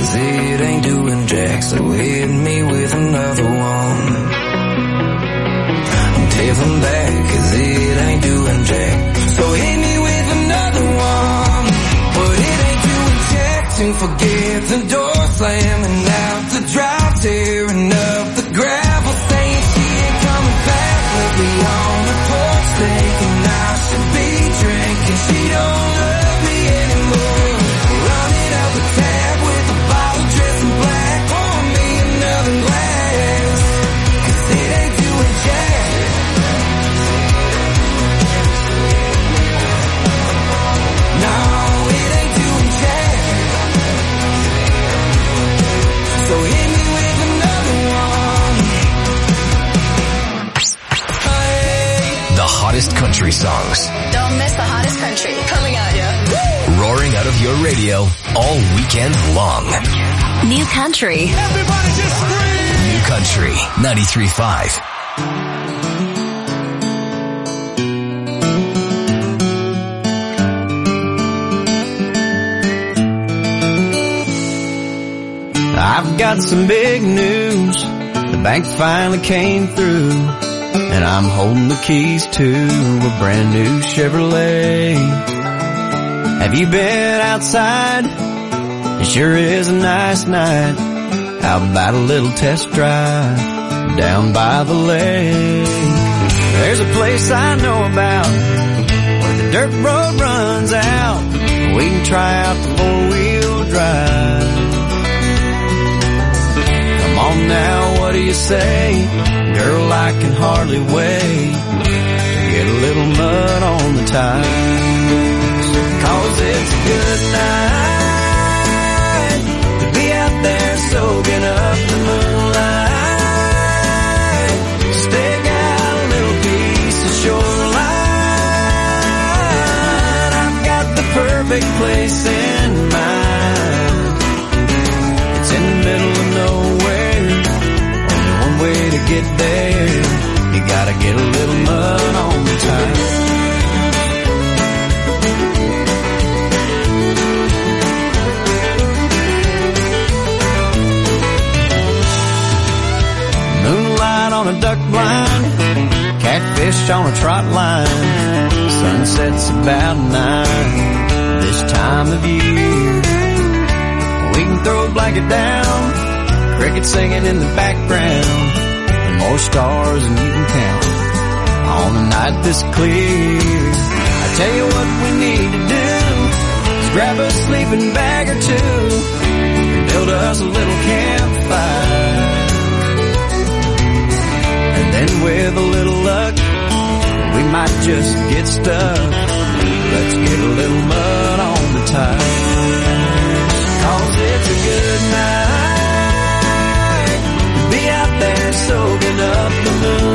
cause it ain't doing jack. So hit me with another one. Tell them back cause it ain't doing jack. So hit me with another one. But it ain't doing jack. To forget the door slamming out the drive, tearing up the gravel, saying she ain't coming back. Left me on the porch thinking I should be drinking. She don't love me anymore. Running out the tab with a bottle dressed in black. Pour me another glass, cause it ain't doing jack. No, it ain't doing jack. So hit me with another one. The hottest country songs. Don't miss the hottest country coming at you. Roaring out of your radio all weekend long. New country. Everybody just scream! New Country 93.5. I've got some big news. The bank finally came through, and I'm holding the keys to a brand new Chevrolet. Have you been outside? It sure is a nice night. How about a little test drive down by the lake? There's a place I know about where the dirt road runs out. We can try out the four-wheel drive. Come on now, what do you say? Girl, I can hardly wait to get a little mud on the tires. Cause it's a good night to be out there soaking up the moonlight. Stick out a little piece of shoreline. I've got the perfect place in mind. It's in the middle of nowhere. Only one way to get there. You gotta get a little mud on the tires. Moonlight on a duck blind, catfish on a trot line. Sunset's about 9 this time of year. We can throw a blanket down, crickets singing in the background, and more stars than you can count on a night this clear. I tell you what we need to do is grab a sleeping bag or two and build us a little campfire. And then with a little luck, we might just get stuck. Let's get a little mud on the tires. Cause it's a good night to be out there soaking up the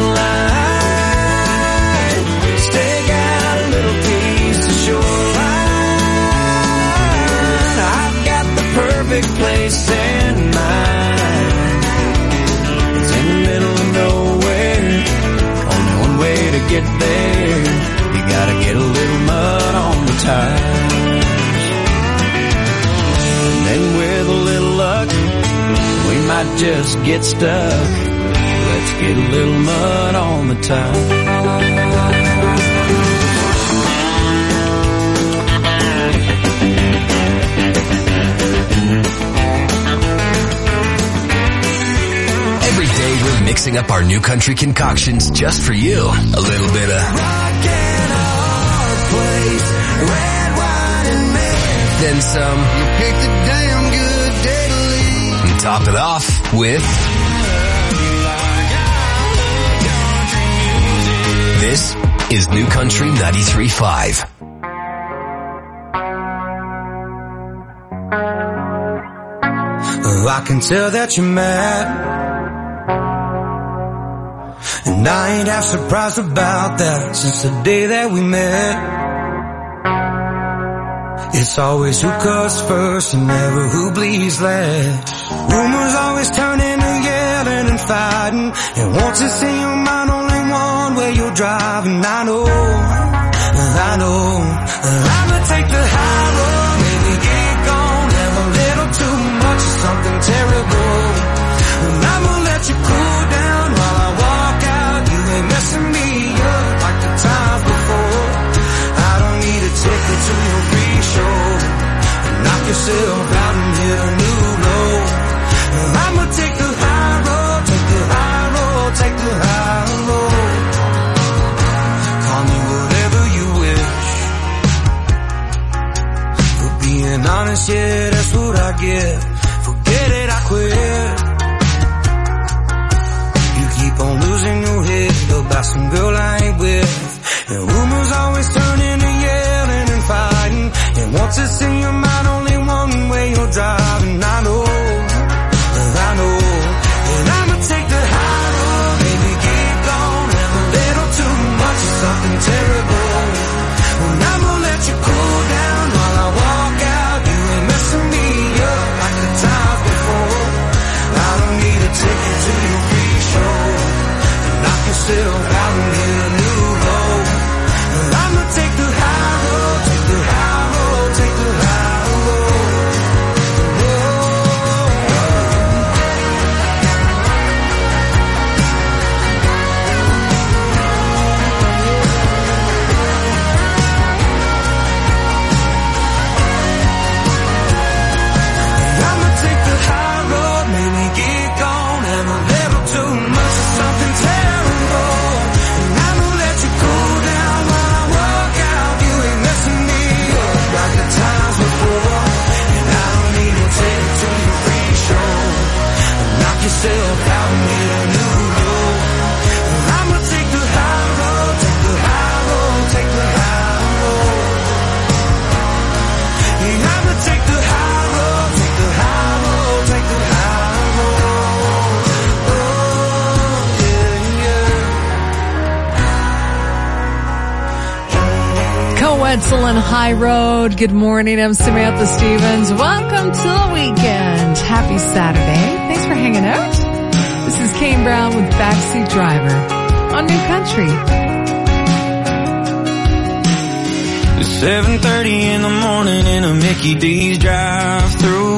moonlight. Stick out a little piece of shoreline. I've got the perfect place in mind. It's in the middle of nowhere. Only one way to get there. You gotta get a little mud on the tires. And then with a little luck, we might just get stuck. Let's get a little mud on the tires. Every day we're mixing up our New Country concoctions just for you. A little bit of rock in our place, red wine and mint. then some. You picked a damn good day to leave. And top it off with this is New Country 93.5. Oh, I can tell that you're mad, and I ain't half surprised about that. Since the day that we met, it's always who cuts first and never who bleeds last. Rumors always turn into yelling and fighting, and once it's in your mind, only one way you're driving. I know I'ma take the high road, maybe get gone, have a little too much something terrible. And I'ma let you cool down while I walk out. You ain't messing me up like the times before. I don't need a ticket to your free show. Knock yourself out and hit a new low. I'ma take the high road, take the high road, take the high road. Call me whatever you wish. For being honest, yeah, that's what I get. Forget it, I quit. You keep on losing your head about some girl I ain't with. And rumors always turn into yelling and fighting. And once it's in your mind, only one way you're driving. I know. And I'ma take the high road, baby, get gone. Have a little too much of something terrible. And I'ma let you cool down while I walk out. You ain't messing me up like the times before. I don't need a ticket to your free show. Knock yourself out and get a new low. And I'ma take the high road, take the high road, take the high road. Yourself out and get a new low. I'ma take the high road, take the high road, take the high road. Yeah, I'ma take the high road, take the high road, take the high road. Oh, yeah, yeah. Co-Edsel and High Road. Good morning, I'm Samantha Stevens. Welcome to the weekend. Happy Saturday. Thanks for hanging out. This is Kane Brown with Backseat Driver on New Country. It's 7:30 in the morning in a Mickey D's drive-thru.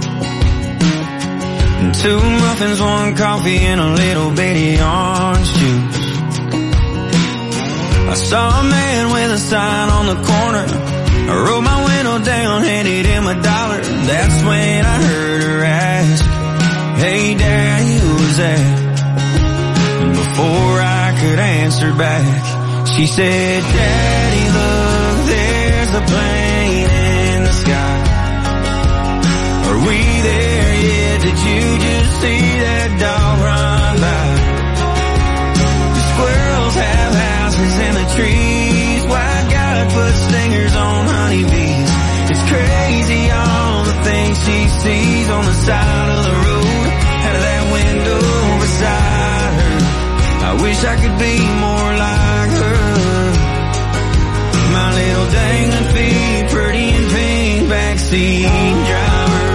And 2 muffins, 1 coffee, and a little bitty orange juice. I saw a man with a sign on the corner. I rolled my window down, handed him $1. That's when I heard her ask, "Hey Daddy, who's that?" And before I could answer back, she said, "Daddy, look, there's a plane in the sky. Are we there yet? Did you just see that dog run by? The squirrels have houses in the trees. Why God put stingers on honeybees? It's crazy all the things she sees on the side of the road, out of that window beside her. I wish I could be more like her. My little dangling feet, pretty and pink, backseat driver."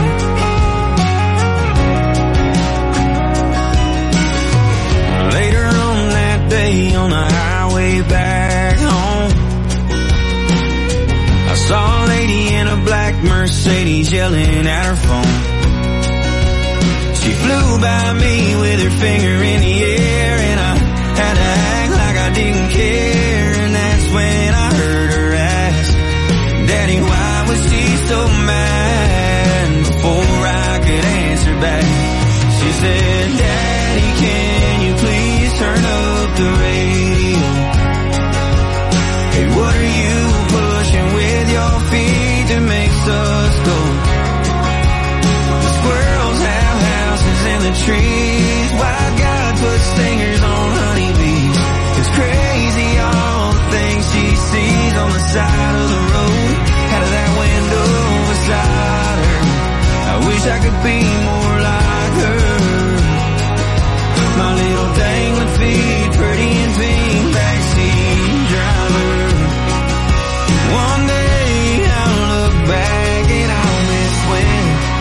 Later on that day on the highway back home, I saw a lady in a black Mercedes yelling at her phone. She flew by me with her finger in the air, and I had to act like I didn't care. And that's when I heard her ask, "Daddy, why was she so mad?" Before I could answer back, she said, "Daddy, can you please turn up the radio? Hey, what are you pushing with your feet that makes us go? The squirrels have houses in the trees. Why God put stingers on honeybees? It's crazy all the things she sees on the side of the road, out of that window beside her. I wish I could be more like her. My little dangling feet, pretty and pink, backseat driver. One day I'll look back and I'll miss when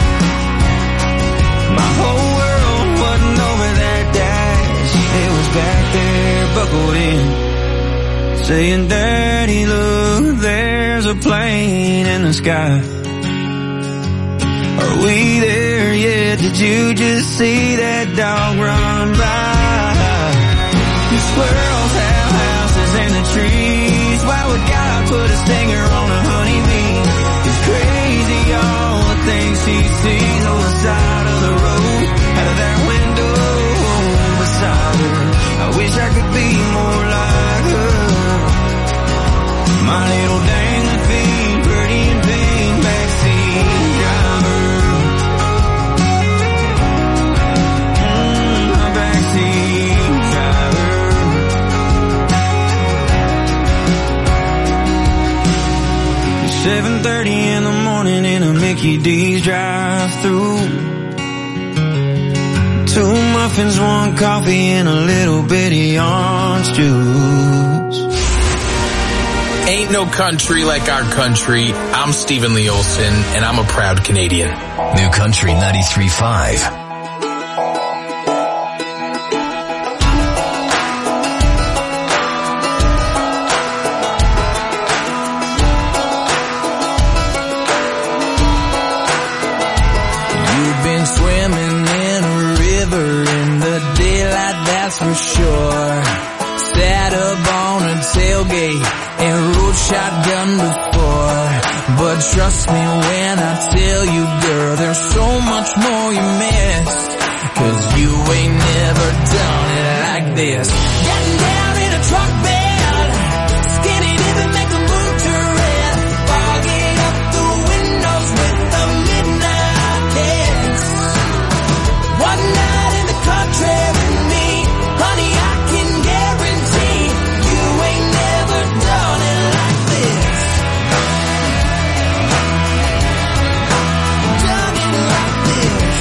my whole world wasn't over that dash. It was back there buckled in, saying, "Daddy, look, there's a plane in the sky. Are we there yet? Did you just see that dog run by? The squirrels have houses in the trees. Why would God put a stinger on a honeybee? It's crazy all the things he sees on the side of the road, out of that window beside her. I wish I could be more like her. My little dangling feet, pretty in pink, backseat driver. My backseat driver. 7:30 in the morning in a Mickey D's drive-thru. 2 muffins, 1 coffee, and a little bitty orange juice. Ain't no country like our country. I'm Stephen Lee Olson, and I'm a proud Canadian. New Country 93.5. For sure, sat up on a tailgate and rode shotgun before. But trust me when I tell you, girl, there's so much more you missed. 'Cause you ain't never done it like this. Getting down in a truck bed, skinny dipping, make the moon turn red, fogging up the windows with the midnight kiss. One night in the country with me, honey, I can guarantee you ain't never done it like this. Done it like this.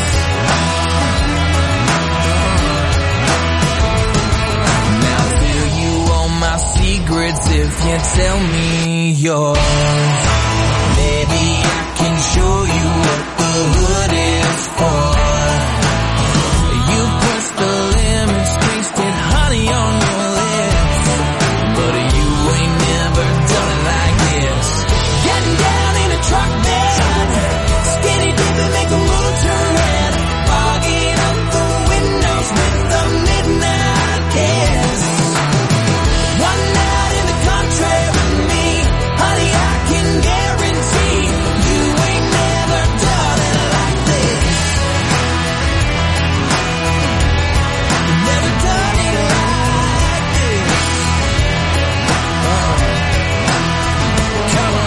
Now I'll tell you all my secrets if you tell me yours. Maybe I can show you what the hood is for. You push the limits, tasted honey on your lips, but you ain't never done it like this. Getting down in a truck bed, skinny dipping, make the moon turn red, fogging up the windows with the midnight kiss. One night in the country with me, honey, I can guarantee you ain't never done it like this. Never done it like this. Come on.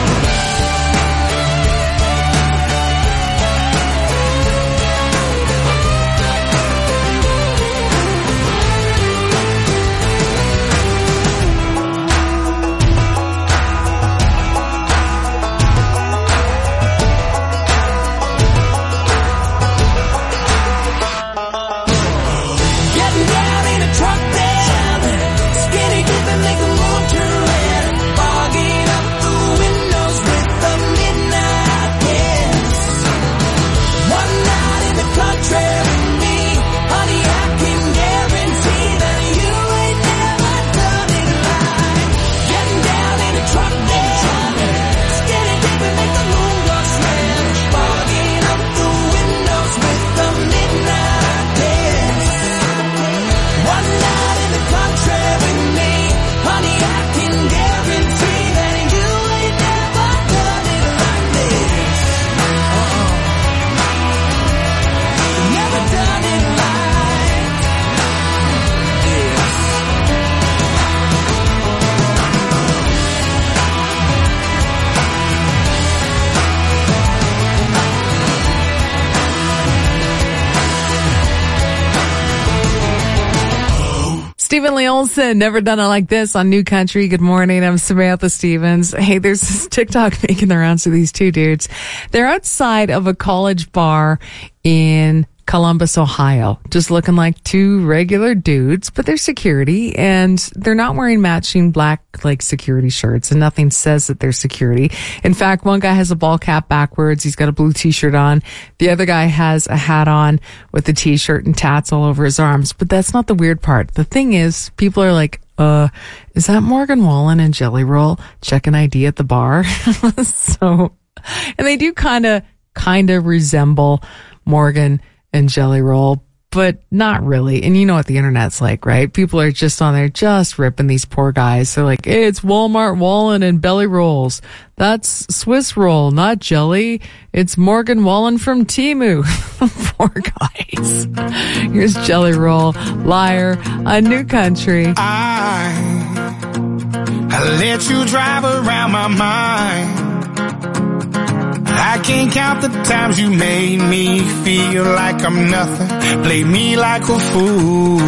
Getting down in a truck bed, skinny dipping, make the moon turn red, fogging up the windows with the midnight kiss. One night in the country with me, honey, I can guarantee that you ain't never done it like. Getting down in a truck bed, skinny dipping, make the moon go red, fogging up the windows with the midnight kiss. One night in the country with me, honey, I can guarantee that you ain't never done it like this. Never done it like this. Stephen Lee Olson, never done it like this on New Country. Good morning. I'm Samantha Stevens. Hey, there's this TikTok making the rounds to these two dudes. They're outside of a college bar in Columbus, Ohio, just looking like two regular dudes, but they're security and they're not wearing matching black security shirts, and nothing says that they're security. In fact, one guy has a ball cap backwards. He's got a blue t-shirt on. The other guy has a hat on with a t-shirt and tats all over his arms. But that's not the weird part. The thing is, people are like, is that Morgan Wallen and Jelly Roll checking ID at the bar? And they do kind of resemble Morgan and Jelly Roll, but not really. And you know what the internet's like, right? People are just on there just ripping these poor guys. They're like, hey, it's Walmart Wallen and Belly Rolls. That's Swiss roll, not jelly. It's Morgan Wallen from Temu. Poor guys. Here's Jelly Roll, Liar, on New Country. I let you drive around my mind. I can't count the times you made me feel like I'm nothing. Play me like a fool.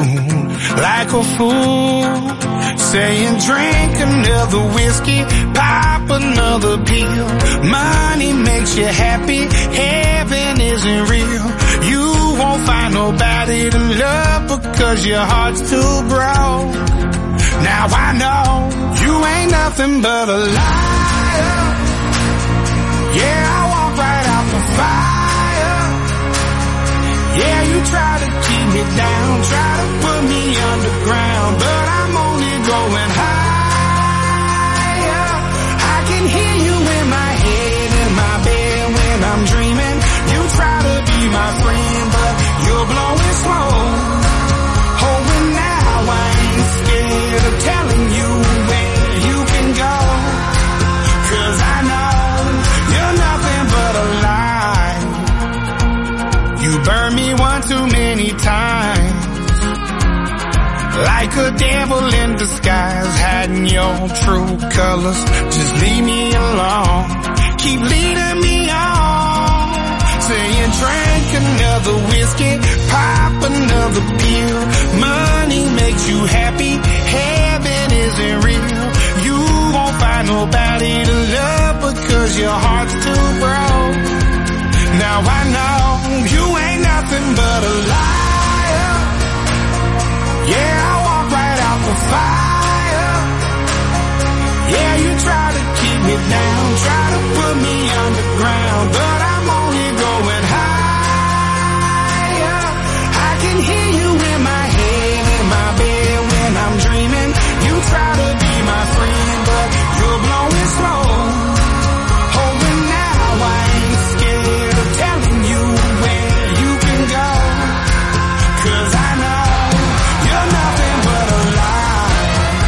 Saying drink another whiskey, pop another pill. Money makes you happy, heaven isn't real. You won't find nobody to love because your heart's too broke. Now I know you ain't nothing but a liar. Yeah, I walk right out the fire. Yeah, you try to keep me down, try to put me underground, but I'm only going higher. I can hear you in my head, in my bed when I'm dreaming. You try to be my friend, but you're blowing smoke. Oh, and now I ain't scared of telling you where you can go, 'cause I know you're nothing but a lie. You burned me one too many times, like a devil in disguise, hiding your true colors. Just leave me alone, keep leading me on. Saying drink another whiskey, pop another pill. Money makes you happy, heaven isn't real. You won't find nobody to love because your heart's too broke. Now I know you ain't nothing but a liar. Yeah, I walk right out the fire. Yeah, you try to keep me down, try to put me underground, but I'm only going higher. I can hear you in my head, in my bed when I'm dreaming. You try to be my friend, but you're blowing smoke. Oh, and now I ain't scared of telling you where you can go, 'cause I know you're nothing but a lie.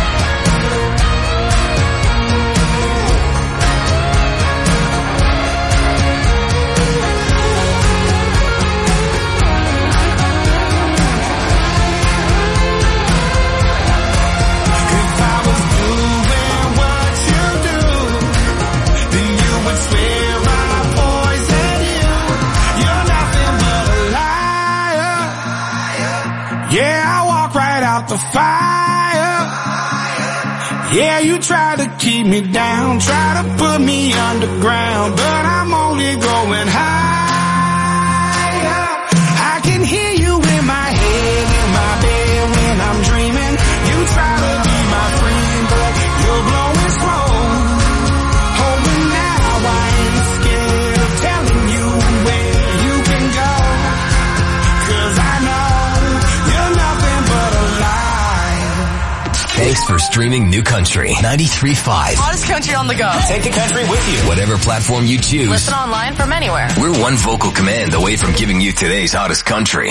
If I was doing what you do, then you would swear I poisoned you. You're nothing but a liar. Yeah, I walk right out the fire. Yeah, you try to keep me down, try to put me underground, but I'm only going higher. I can hear you in my head, in my bed when I'm dreaming. You try to be my friend, but you're blowing smoke. Oh, and now I ain't scared of telling you where you can go, 'cause I know you're nothing but a lie. Thanks for streaming New Country 93.5. Hottest country on the go. Take the country with you. Whatever platform you choose. Listen online from anywhere. We're one vocal command away from giving you today's hottest country.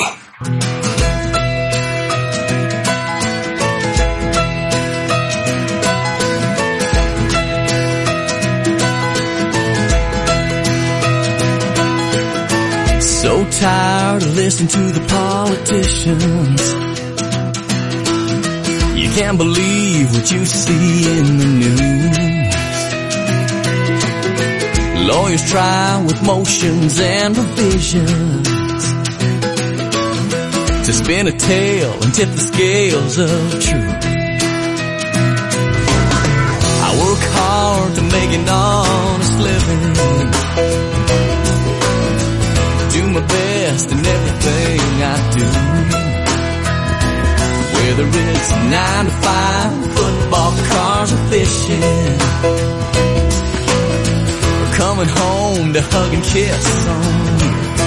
So tired of listening to the politicians. You can't believe what you see in the news. Lawyers try with motions and revisions to spin a tale and tip the scales of truth. I work hard to make an honest living, do my best in everything I do. Whether it's 9 to 5, football, cars, or fishing, or coming home to hug and kiss on you.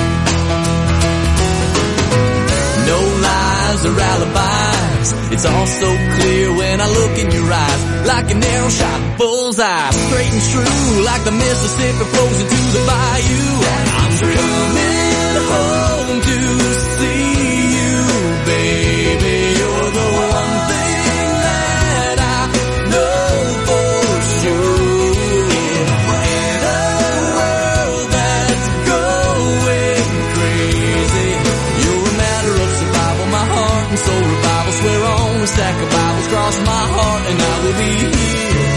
No lies or alibis, it's all so clear when I look in your eyes. Like an arrow shot bullseye, straight and true, like the Mississippi flows into the bayou. I'm coming home to see you, baby. You're the one thing that I know for sure. In a world that's going crazy, you're a matter of survival. My heart and soul revival. Swear on a stack of Bibles, cross my heart, and I will be here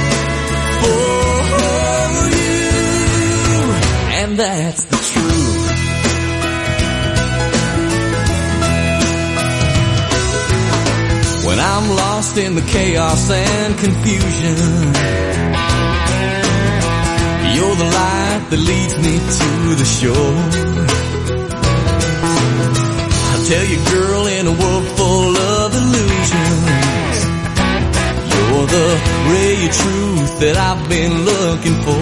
for you. And that's the truth. When I'm lost in the chaos and confusion, you're the light that leads me to the shore. I'll tell you, girl, in a world full of illusions, you're the ray of truth that I've been looking for.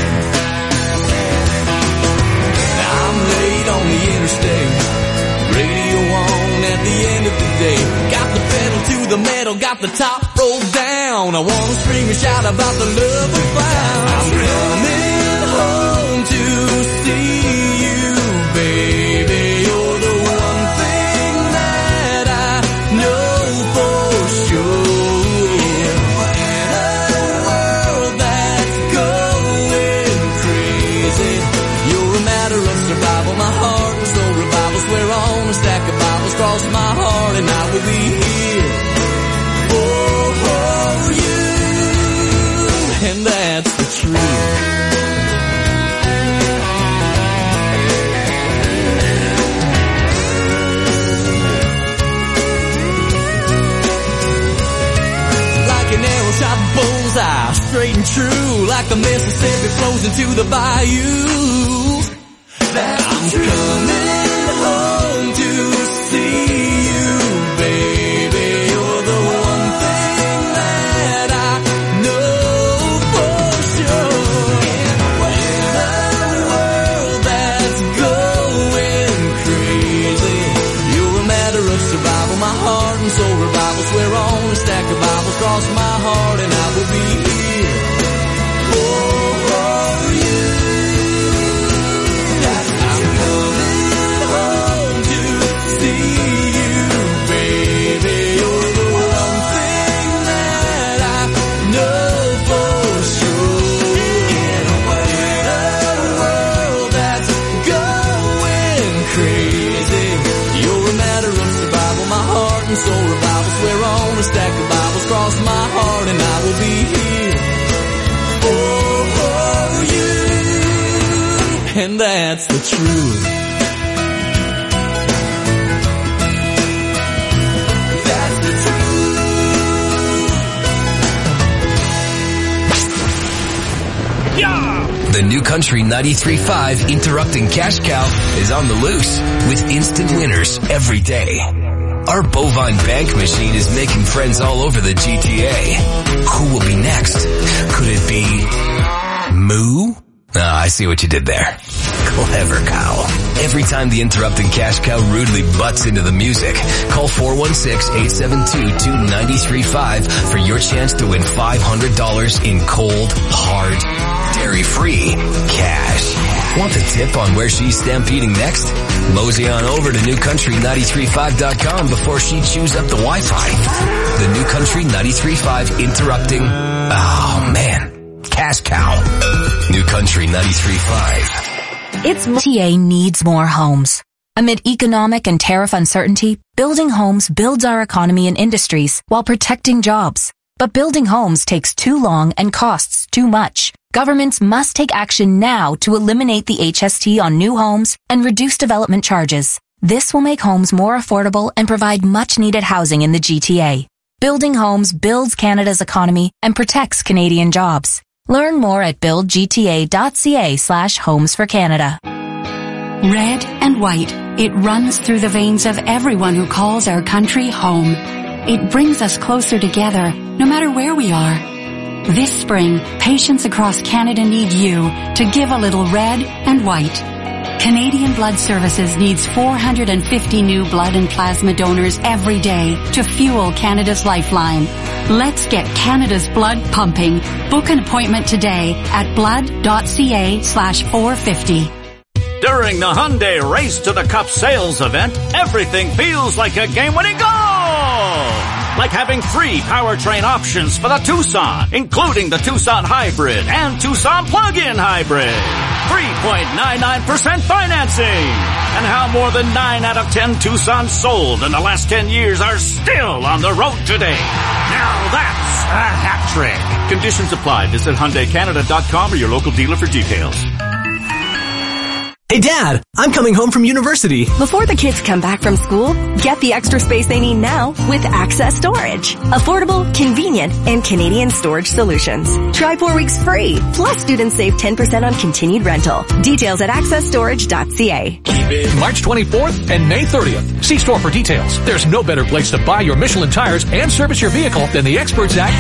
Now I'm late on the interstate, radio on at the end of the day. Got the pedal to the metal, got the top rolled down. I wanna scream and shout about the love we found. I'm coming home to see you, baby. You're the one thing that I know for sure. In a world that's going crazy, you're a matter of survival. My heart and soul revival. Swear on a stack of Bibles, cross my heart, and I will be here for you. And that's the truth. Like an arrow shot bullseye, straight and true, like the Mississippi flows into the bayou. I'm coming home to see you, baby. You're the one thing that I know for sure. In a world that's going crazy, you're a matter of survival. My heart and soul revival. Swear on a stack of Bibles, cross my heart, and I will be here for you. I'm coming home to see you, baby. You're the one thing that I know for sure. In a world that's going crazy, you're a matter of survival. My heart and soul revival. Swear on a stack of Bibles, cross my heart, and I will be here for you. And that's the truth. That's the truth. The New Country 93.5 Interrupting Cash Cow is on the loose with instant winners every day. Our bovine bank machine is making friends all over the GTA. Who will be next? Could it be Moo? I see what you did there. Clever cow. Every time the Interrupting Cash Cow rudely butts into the music, call 416-872-2935 for your chance to win $500 in cold, hard, dairy-free cash. Want the tip on where she's stampeding next? Mosey on over to newcountry935.com before she chews up the Wi-Fi. The New Country 93.5 Interrupting, oh man, Cash Cow. New Country 93.5. GTA needs more homes. Amid economic and tariff uncertainty, building homes builds our economy and industries while protecting jobs. But building homes takes too long and costs too much. Governments must take action now to eliminate the HST on new homes and reduce development charges. This will make homes more affordable and provide much-needed housing in the GTA. Building homes builds Canada's economy and protects Canadian jobs. Learn more at buildgta.ca/homes for Canada. Red and white, it runs through the veins of everyone who calls our country home. It brings us closer together, no matter where we are. This spring, patients across Canada need you to give a little red and white. Canadian Blood Services needs 450 new blood and plasma donors every day to fuel Canada's lifeline. Let's get Canada's blood pumping. Book an appointment today at blood.ca/450. During the Hyundai Race to the Cup sales event, everything feels like a game-winning goal! Like having 3 powertrain options for the Tucson, including the Tucson Hybrid and Tucson Plug-in Hybrid. 3.99% financing. And how more than 9 out of 10 Tucsons sold in the last 10 years are still on the road today. Now that's a hat trick. Conditions apply. Visit HyundaiCanada.com or your local dealer for details. Hey Dad, I'm coming home from university. Before the kids come back from school, get the extra space they need now with Access Storage. Affordable, convenient, and Canadian storage solutions. Try 4 weeks free. Plus students save 10% on continued rental. Details at accessstorage.ca. March 24th and May 30th. See store for details. There's no better place to buy your Michelin tires and service your vehicle than the experts at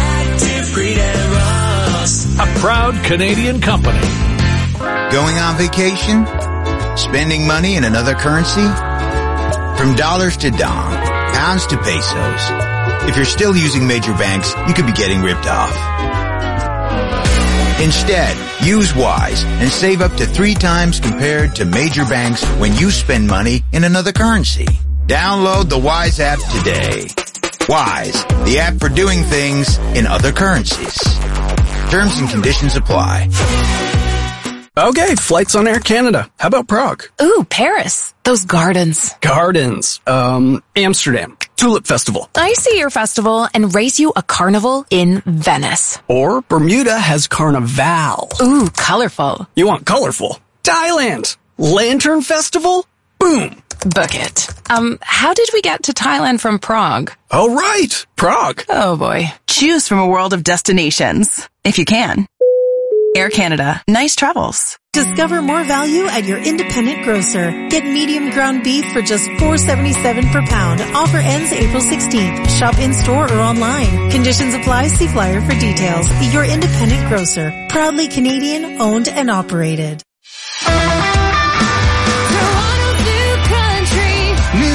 a proud Canadian company. Going on vacation? Spending money in another currency? From dollars to dong, pounds to pesos. If you're still using major banks, you could be getting ripped off. Instead, use Wise and save up to 3 times compared to major banks when you spend money in another currency. Download the Wise app today. Wise, the app for doing things in other currencies. Terms and conditions apply. Okay, flights on Air Canada. How about Prague? Ooh, Paris. Those gardens. Gardens. Amsterdam. Tulip Festival. I see your festival and race you a carnival in Venice. Or Bermuda has Carnival. Ooh, colorful. You want colorful? Thailand. Lantern Festival? Boom. Book it. How did we get to Thailand from Prague? Oh, right. Prague. Oh, boy. Choose from a world of destinations, if you can. Air Canada. Nice travels. Discover more value at your independent grocer. Get medium ground beef for just $4.77 per pound. Offer ends April 16th. Shop in-store or online. Conditions apply. See flyer for details. Your independent grocer. Proudly Canadian, owned and operated. Toronto's new country.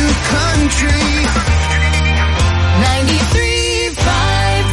93.5.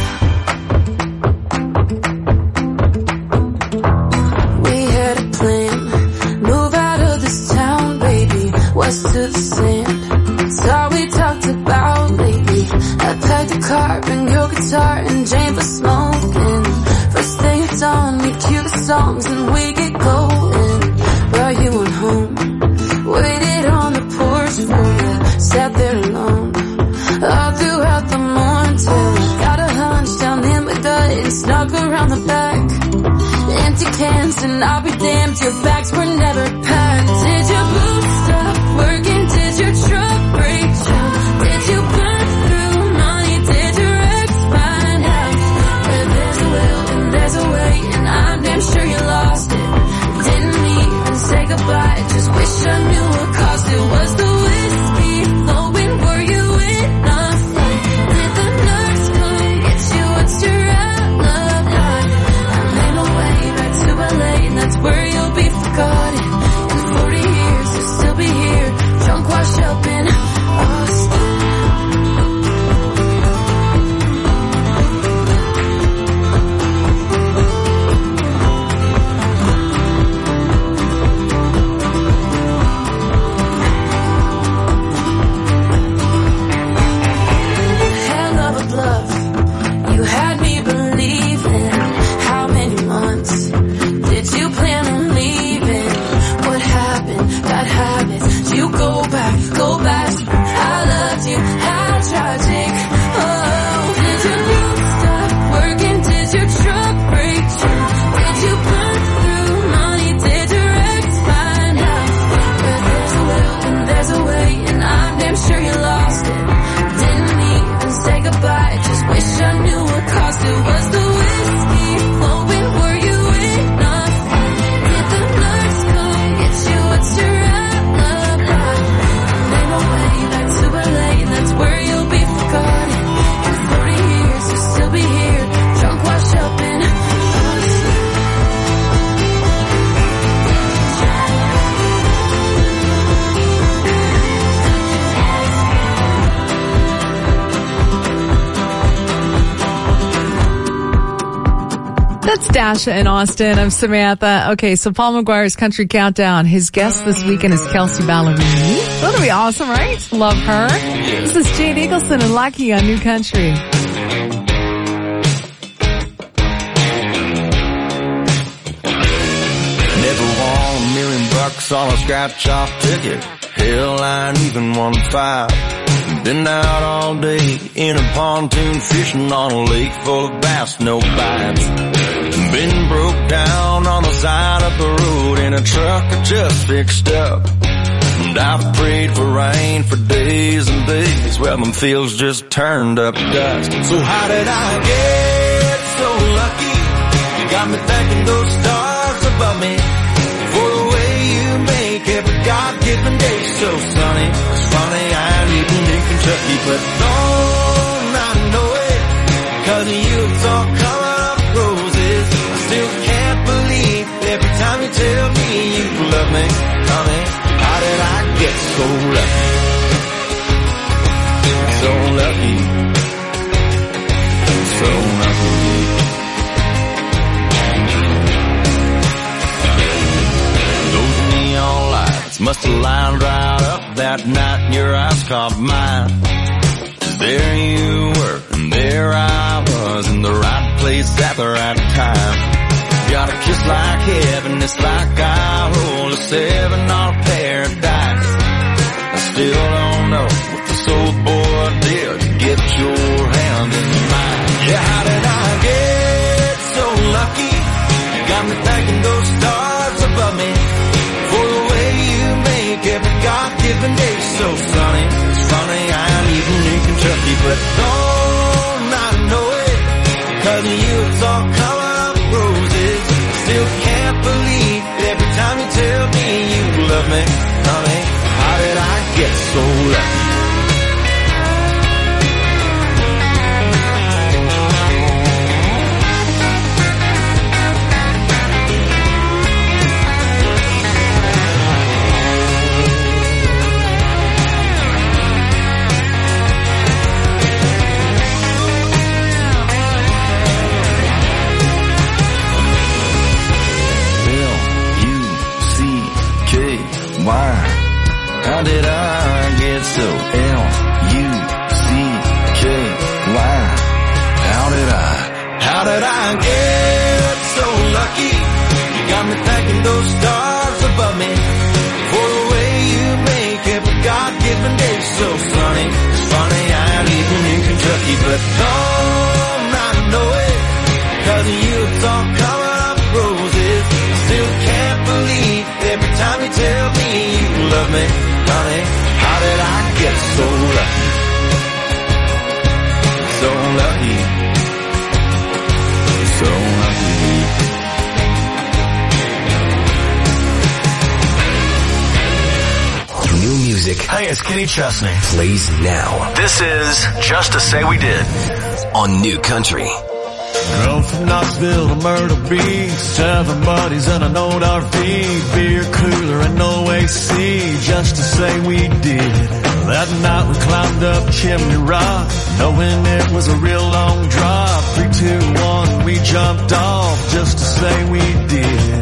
West to the sand. It's all we talked about lately. I packed a car, bring your guitar, and Jane for smoking. First thing at dawn, we cue the songs and we get going. Brought you on home, waited on the porch for you, sat there alone all throughout the morning till I got a hunch down in my gut and snuck around the back. Empty cans and I'll be damned, your bags were never packed. Did your boots stop working? Did your truck break down? Did you burn through money? Did your ex find out? Where there's a will and there's a way, and I'm damn sure you lost it. Didn't even say goodbye, just wish I knew what caused it. Was the whiskey flowing? Were you in a fight? Did the nurse come get you? What's your alibi? I made my way back to LA, and that's where you'll be forgotten. In 40 years That's Dasha in Austin. I'm Samantha. Okay, so Paul McGuire's Country Countdown. His guest this weekend is Kelsey Ballerini. That'll be awesome, right? Love her. This is Jade Eagleson and Lucky on New Country. Never won $1 million on a scratch-off ticket. Hell, I ain't even won 5. Been out all day in a pontoon fishing on a lake full of bass, no bites. Been broke down on the side of the road in a truck I just fixed up. And I've prayed for rain for days and days. Well, them fields just turned up dust. So how did I get so lucky? You got me thanking those stars above me for the way you make every God-given day so sunny. It's funny, I ain't even in Kentucky, but don't I know it? 'Cause you it's all color of roses. I still can't believe every time you tell me you love me, honey. How did I get so lucky? So lucky. So lucky. Those neon lights must have lined right up that night and your eyes caught mine. There you were, and there I was, in the right place at the right time. Got a kiss like heaven, it's like I hold a 7 on paradise. I still don't know what this old boy did to get your hand in mine. Yeah, how did I get so lucky? You got me thanking those stars above me for the way you make every God-given day so sunny. It's funny, I ain't even in Kentucky, but don't I know it? 'Cause you it's all color of roses. Still can't believe every time you tell me you love me, honey. How did I get so lucky? Why? How did I get so L-U-C-K-Y? How did I get so lucky? You got me thanking those stars above me for the way you make every God-given day so sunny. It's funny, I ain't even in Kentucky, but don't I know it? 'Cause you it's all color of roses. Still can't believe every time you tell me you love me, honey. How did I get so lucky? So lucky. So lucky. New music. Hey, it's Kenny Chesney. Plays now. This is Just to Say We Did on New Country. Drove from Knoxville to Myrtle Beach, 7 buddies and an old RV, beer cooler and no AC, just to say we did. That night we climbed up Chimney Rock, knowing it was a real long drop. 3, 2, 1, we jumped off, just to say we did.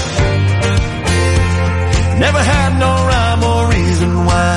Never had no rhyme or reason why.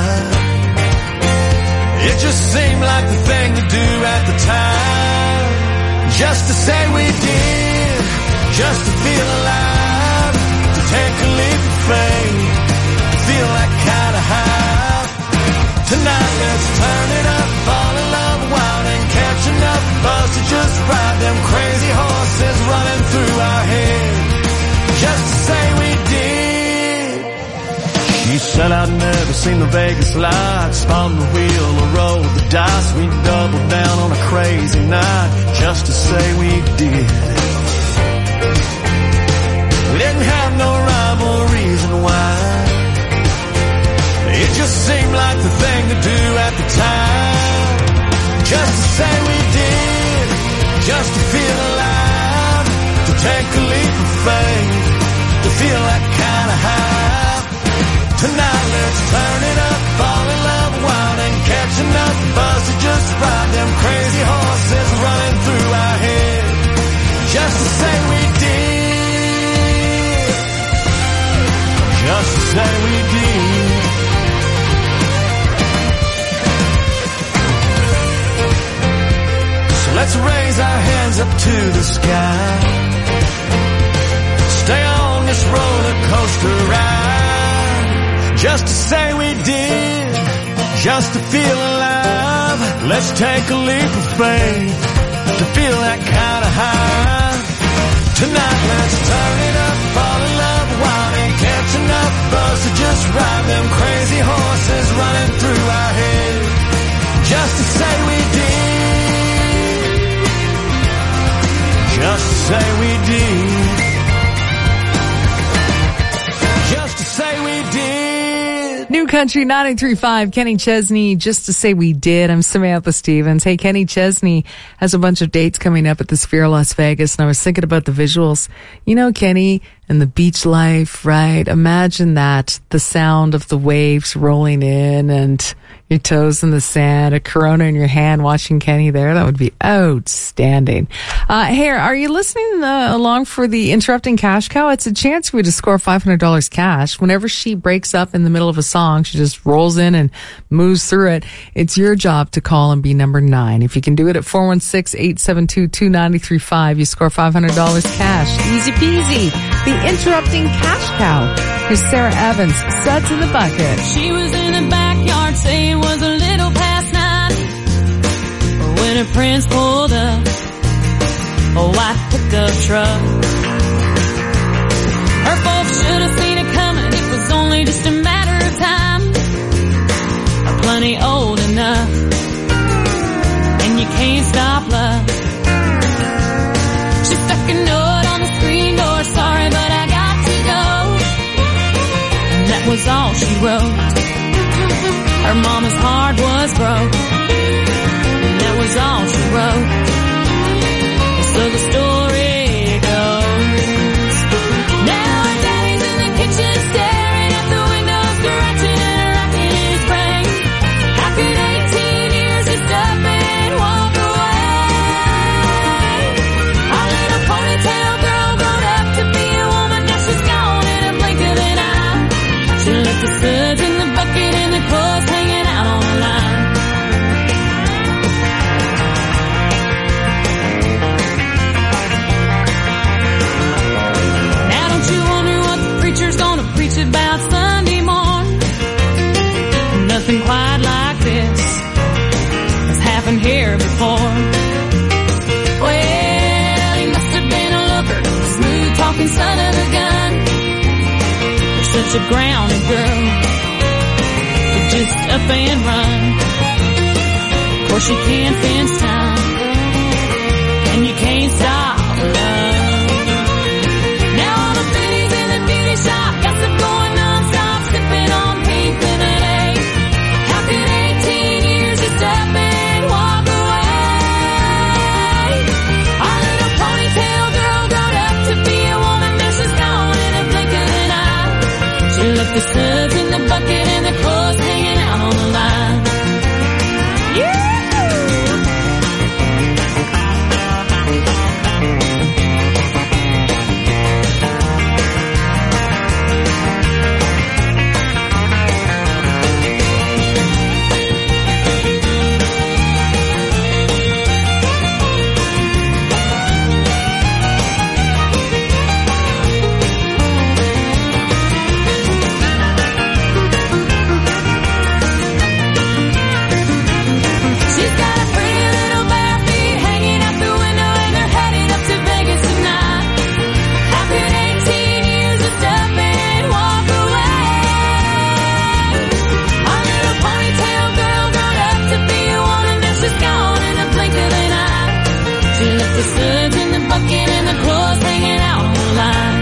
It just seemed like the thing to do at the time. Just to say we did, just to feel alive, to take a leap of faith, to feel that kind of high. Tonight let's turn it up, fall in love wild and catch enough buzz to just ride them crazy horses running through our head. Just to say we did. She said I'd never seen the Vegas lights, spun the wheel or rolled the dice. We doubled down on a crazy night, just to say we did. We didn't have no rhyme or reason why. It just seemed like the thing to do at the time. Just to say we did, just to feel alive, to take a leap of faith, to feel that kind of high. Tonight let's turn it up, fall in love wild and catch enough buzz to just ride them crazy horses running through our head. Just to say we up to the sky. Stay on this roller coaster ride, just to say we did, just to feel alive. Let's take a leap of faith to feel that kind of high. Tonight let's turn it up, fall in love while ain't catching up. Buzz to just ride them crazy horses running through our head, just to say we did, just to say we did, just to say we did. New Country 93.5, Kenny Chesney, just to say we did. I'm Samantha Stevens. Hey, Kenny Chesney has a bunch of dates coming up at the Sphere Las Vegas, and I was thinking about the visuals. You know, Kenny, and the beach life, right? Imagine that, the sound of the waves rolling in and your toes in the sand, a Corona in your hand, watching Kenny there. That would be outstanding. Hey, are you listening along for the Interrupting Cash Cow? It's a chance for you to score $500 cash. Whenever she breaks up in the middle of a song, she just rolls in and moves through it. It's your job to call and be number 9. If you can do it at 416-872-2935, you score $500 cash. Easy peasy. The Interrupting Cash Cow. Here's Sarah Evans, Suds in the Bucket. She was in the backyard, say it was a little past 9, when her prince pulled up a white pickup truck. Her folks should have seen it coming, it was only just a matter of time. Plenty old enough, and you can't stop love. She stuck a note on the screen door, sorry but I got to go. And that was all she wrote. Her mama's heart was broke, and that was all she wrote. So the story goes, now her daddy's in the kitchen staring at the window, scratching and racking his brain. How could 18 years of stuff and walk away? Our little ponytail girl grown up to be a woman, now she's gone in a blink of an eye. She left the suds in the bucket and the clothes hanging out on the line. Now don't you wonder what the preacher's gonna preach about Sunday morning? Nothing quite like this has happened here before. Well, he must have been a looker, smooth talking son of a gun. You're such a grounded girl, but just up and run. Of course you can't fence time, and you can't stop love. Now all the pennies in the beauty shop, gossip going non-stop, sipping on pink lemonade. How could 18 years just up and walk away? Our little ponytail girl grown up to be a woman, now she's gone in a blink of an eye. She left the suds in the bucket and the clothes hanging out on the line. Yeah! She's got a pretty little bare feet hanging out the window and they're headed up to Vegas tonight. How could 18 years just up and walk away? Our little ponytail girl grown up to be a woman, now she's gone in a blink of an eye. She left the suds in the bucket and the clothes hanging out on the line.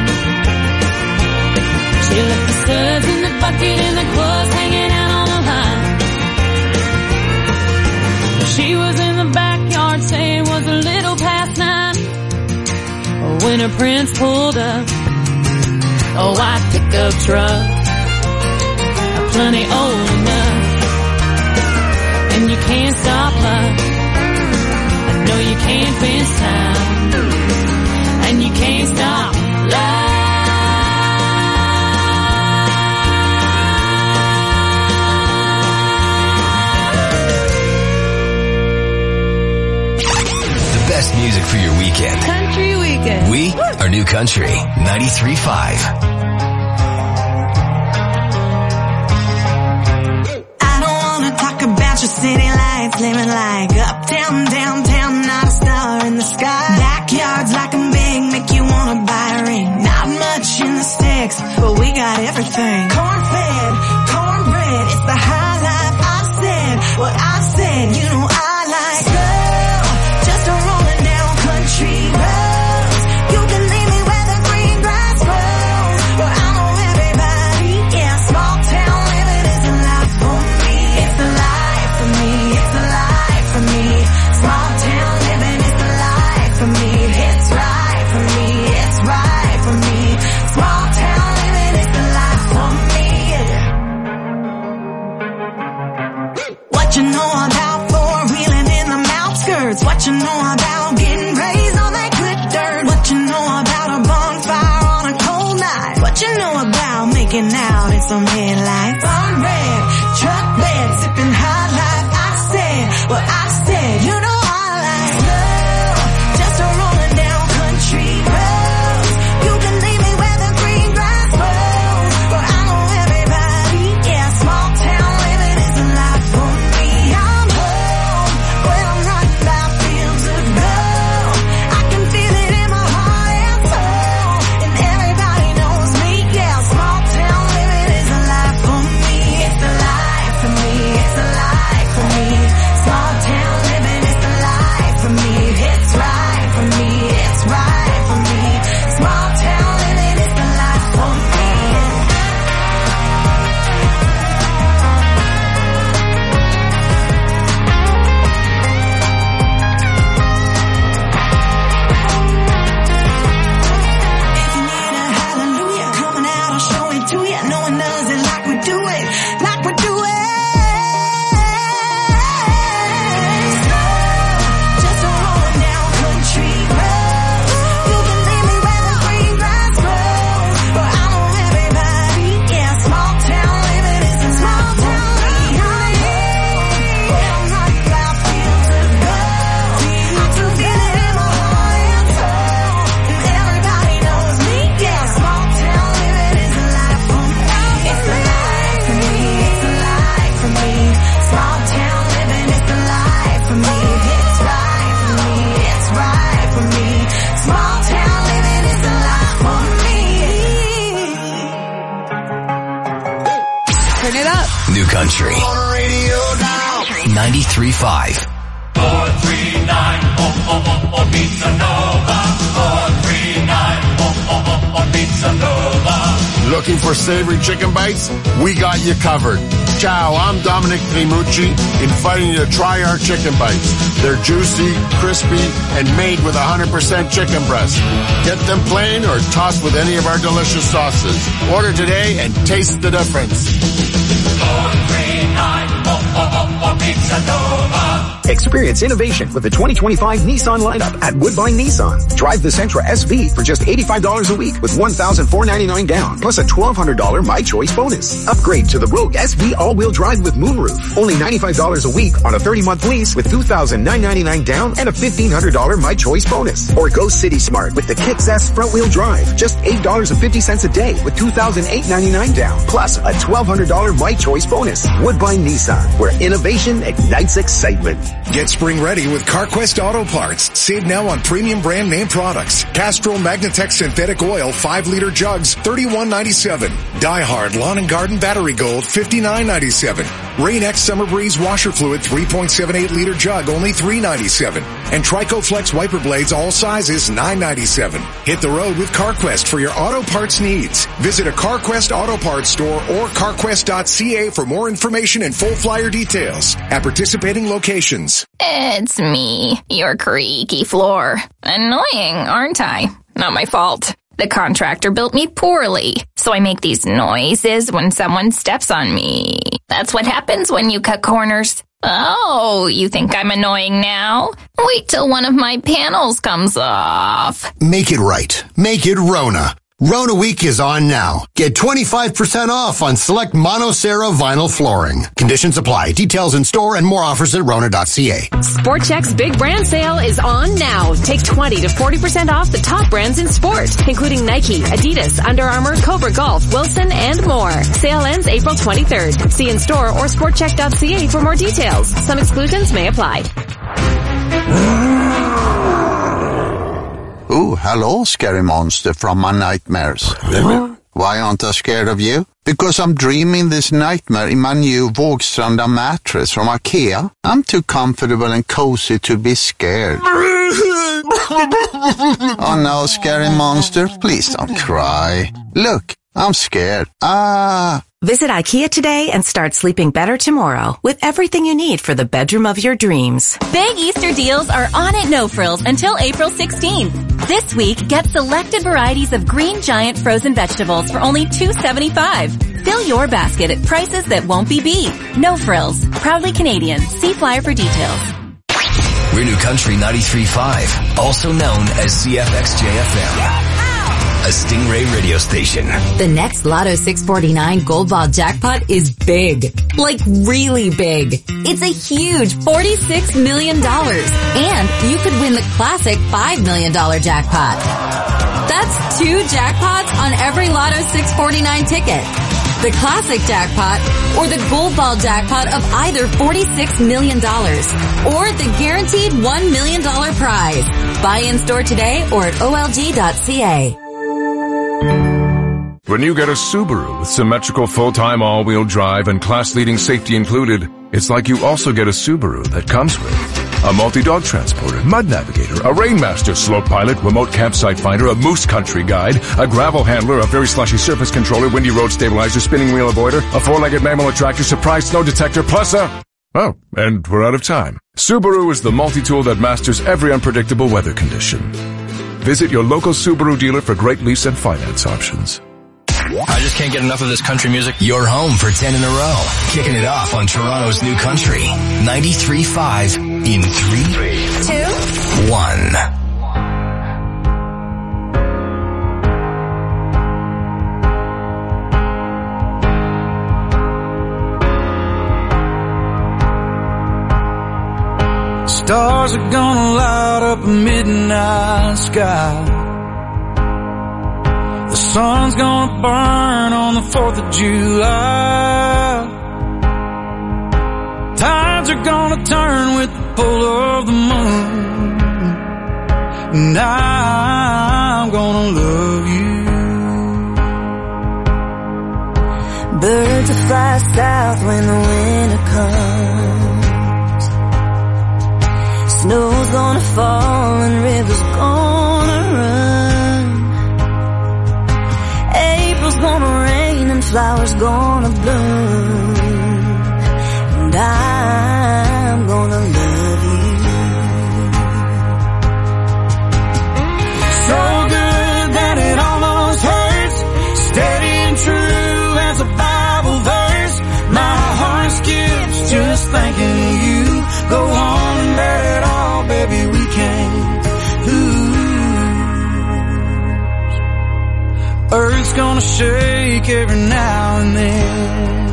She left the suds in the bucket and the clothes hanging out on the line. She was in the backyard, say it was a little past 9, when her prince pulled up a white pickup truck, plenty old enough, and you can't stop love. I know you can't fence time, and you can't stop love. Best music for your weekend. Country weekend. We are New Country 93.5. Your city lights, living like uptown, downtown, not a star in the sky. Backyards like I'm big, make you wanna buy a ring. Not much in the sticks, but we got everything. Corn-fed, cornbread, it's the high life. I said what I said, you know I like slow, just a rolling down country roads. You can leave me where the green grass grows, where I know everybody. Yeah, small town living is a life for me. It's a life for me, it's a life for me. Small town living is the life for me. It's right for me, it's right for me. Small town living is the life for me. What you know about four-wheeling in the outskirts? What you know about getting raised on that good dirt? What you know about a bonfire on a cold night? What you know about making out in some headlights? Sun red, truck bed, sipping high life. I said what I said, you know I like slow, just a rolling down country roads. You can leave me where the green grass grows, where I know everybody. Yeah, small town living is a life for me. I'm home when I'm riding by fields of gold. I can feel it in my heart and soul, and everybody knows me. Yeah, small town living is a life for me. It's a life for me. It's a life for me. Small town living is the life for me. It's right for me. It's right for me. Small town living is the life for me. If you need a hallelujah coming out, I'll show it to you. No one does it like we do it, like we do it. Just a rolling down country roads. You can leave me where the green grass grows, where I know everybody. Yeah, small town living is a small town living. I'm home when I'm riding by fields of gold. I can feel it in my heart and soul, and everybody knows me. Yeah, small town living is a life for me. It's a life for me. It's a life for me. Small town living is the life for me. It's right for me. It's right for me. Small town living is the life for me. Turn it up. New Country 93.5. 439 Pizza Nova. 439 Pizza Nova. Looking for savory chicken bites? We got you covered. Ciao, I'm Dominic Primucci, inviting you to try our chicken bites. They're juicy, crispy, and made with 100% chicken breast. Get them plain or tossed with any of our delicious sauces. Order today and taste the difference. 439 Pizza Nova. Experience innovation with the 2025 Nissan lineup at Woodbine Nissan. Drive the Sentra SV for just $85 a week with $1,499 down, plus a $1,200 My Choice bonus. Upgrade to the Rogue SV all-wheel drive with moonroof. Only $95 a week on a 30-month lease with $2,999 down and a $1,500 My Choice bonus. Or go City Smart with the Kicks S front-wheel drive. Just $8.50 a day with $2,899 down, plus a $1,200 My Choice bonus. Woodbine Nissan, where innovation ignites excitement. Get spring ready with CarQuest Auto Parts. Save now on premium brand name products. Castrol Magnatech Synthetic Oil 5-liter jugs, $31.97. DieHard Lawn and Garden Battery Gold, $59.97. Rain-X Summer Breeze Washer Fluid 3.78-liter jug, only $3.97. And Trico Flex Wiper Blades all sizes, $9.97. Hit the road with CarQuest for your auto parts needs. Visit a CarQuest Auto Parts store or carquest.ca for more information and full flyer details at participating locations. It's me, your creaky floor. Annoying, aren't I? Not my fault. The contractor built me poorly, so I make these noises when someone steps on me. That's what happens when you cut corners. Oh, you think I'm annoying now? Wait till one of my panels comes off. Make it right. Make it Rona. Rona Week is on now. Get 25% off on select Monocera vinyl flooring. Conditions apply. Details in store and more offers at Rona.ca. Sport Chek's big brand sale is on now. Take 20 to 40% off the top brands in sport, including Nike, Adidas, Under Armour, Cobra Golf, Wilson, and more. Sale ends April 23rd. See in store or sportchek.ca for more details. Some exclusions may apply. Oh, hello, scary monster from my nightmares. Why aren't I scared of you? Because I'm dreaming this nightmare in my new Vågstranda mattress from IKEA. I'm too comfortable and cozy to be scared. Oh no, scary monster, please don't cry. Look, I'm scared. Visit IKEA today and start sleeping better tomorrow with everything you need for the bedroom of your dreams. Big Easter deals are on at No Frills until April 16th. This week, get selected varieties of Green Giant frozen vegetables for only $2.75. Fill your basket at prices that won't be beat. No Frills. Proudly Canadian. See flyer for details. We're New Country 93.5, also known as CFXJFM. A Stingray radio station. The next Lotto 649 Gold Ball jackpot is big. Like really big. It's a huge $46 million. And you could win the classic $5 million jackpot. That's 2 jackpots on every Lotto 649 ticket. The classic jackpot or the Gold Ball jackpot of either $46 million or the guaranteed $1 million prize. Buy in store today or at olg.ca. When you get a Subaru with symmetrical full-time all-wheel drive and class-leading safety included, it's like you also get a Subaru that comes with a multi-dog transporter, mud navigator, a Rainmaster slope pilot, remote campsite finder, a moose country guide, a gravel handler, a very slushy surface controller, windy road stabilizer, spinning wheel avoider, a 4-legged mammal attractor, surprise snow detector, plus a... Oh, and we're out of time. Subaru is the multi-tool that masters every unpredictable weather condition. Visit your local Subaru dealer for great lease and finance options. I just can't get enough of this country music. You're home for 10 in a row. Kicking it off on Toronto's New Country. 93.5 in 3, 2, 1. Stars are gonna light up a midnight sky. The sun's gonna burn on the 4th of July. Tides are gonna turn with the pull of the moon. And I'm gonna love you. Birds will fly south when the winter comes. Snow's gonna fall and rivers gonna run. April's gonna rain and flowers gonna bloom. And I'm gonna love you. So good that it almost hurts. Steady and true as a Bible verse. My heart skips just thinking of you. Go on and let it all, baby, we can't lose. Earth's gonna shake every now and then.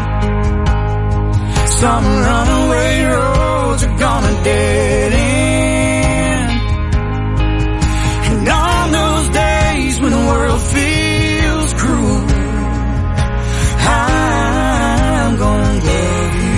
Some runaway roads are gonna dead end. And on those days when the world feels cruel, I'm gonna love you.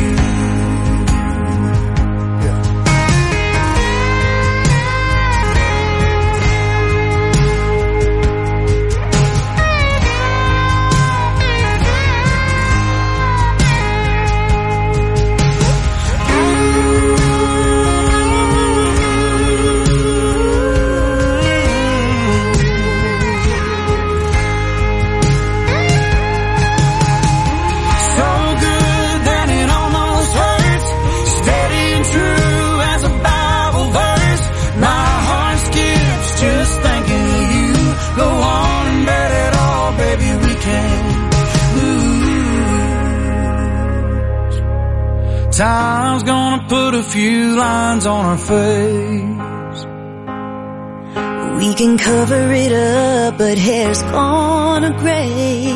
Time's gonna put a few lines on our face. We We can cover it up, but hair's gonna gray.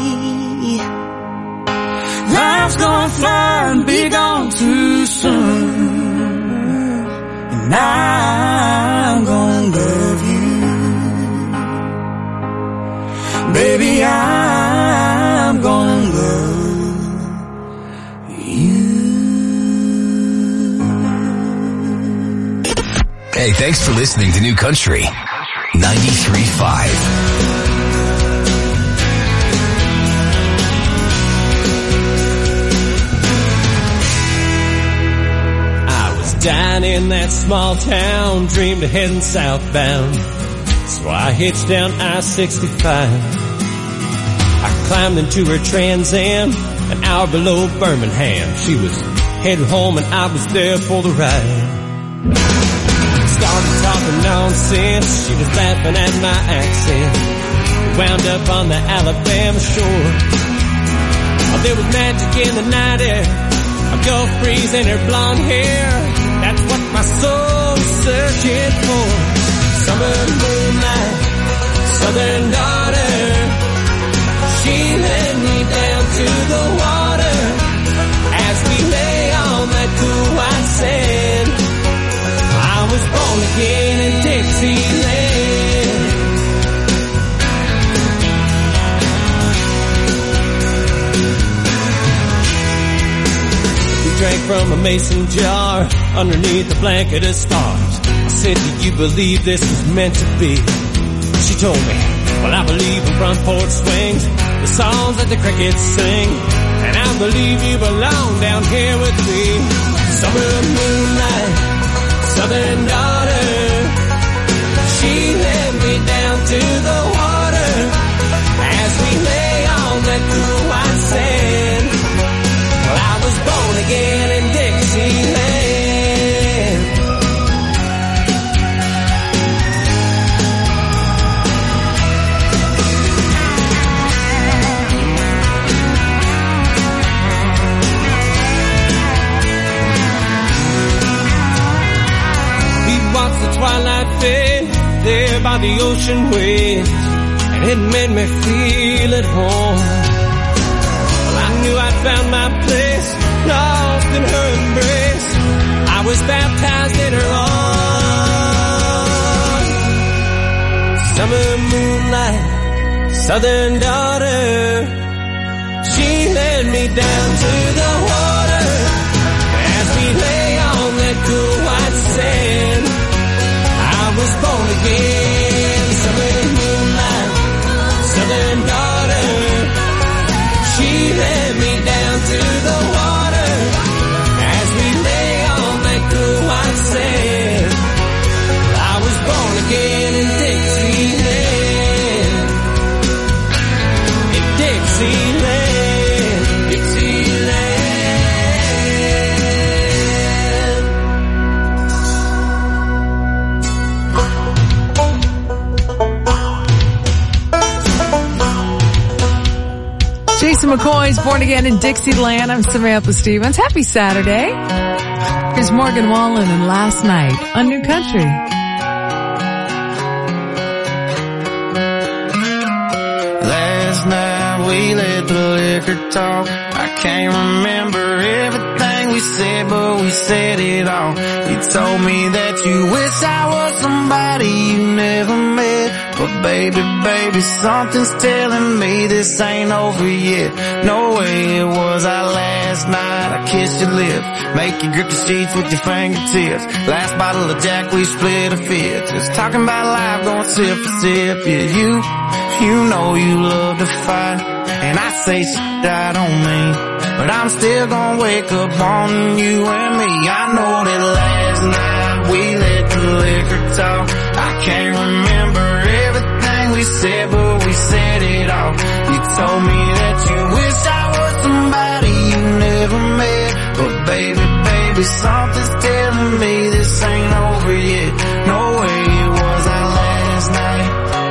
Life's gonna fly and be gone too soon. And I'm gonna love you. Baby, I'm gonna love you. Hey, thanks for listening to New Country 93.5. Down in that small town, dreamed of heading southbound. So I hitched down I-65. I climbed into her Trans Am, an hour below Birmingham. She was headed home and I was there for the ride. Started talking nonsense, she was laughing at my accent. We wound up on the Alabama shore. Oh, there was magic in the night air, a Gulf breeze in her blonde hair. That's what my soul's searching for. Summer moonlight, southern daughter. She led me down to the water as we lay on that cool white sand. I was born again in Dixieland. We drank from a mason jar underneath a blanket of stars. I said, do you believe this was meant to be? She told me, well, I believe in front porch swings, the songs that the crickets sing, and I believe you belong down here with me. Summer moonlight, southern daughter. She led me down to the water as we lay on that cool white sand. Well, I was born again in Dixieland. The twilight fade there by the ocean waves, and it made me feel at home. Well, I knew I'd found my place, lost in her embrace. I was baptized in her arms. Summer moonlight, southern daughter. She led me down to the water as we lay on that cool white sand. I was born again, summer moonlight, southern daughter. She led me down to the water as we lay on that cool white sand. I was born again in Dixieland, in Dixieland, Dixieland. Jason McCoy's Born Again in Dixieland. I'm Samantha Stevens. Happy Saturday. Here's Morgan Wallen and Last Night on New Country. Last night we let the liquor talk. I can't remember everything we said, but we said it all. You told me that you wish I was somebody you never met. But baby, baby, something's telling me this ain't over yet. No way it was our last night. I kissed your lips, make you grip the sheets with your fingertips. Last bottle of Jack, we split a fifth. Just talking about life, going sip for sip. Yeah, you know you love to fight, and I say shit I don't mean, but I'm still gonna wake up wanting you and me. I know that last night we let the liquor talk. I can't remember everything we said, but we said it all. You told me that you wish I was somebody you never met. But baby, baby, something's telling me this ain't over yet. No way it was our last night.